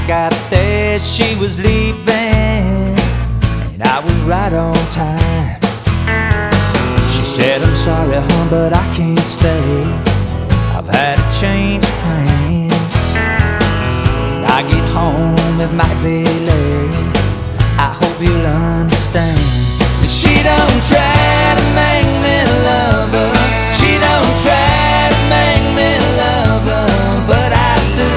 got there, she was leaving, and I was right on time. She said, I'm sorry, hon, but I can't stay. I've had to change plans. When I get home, it might be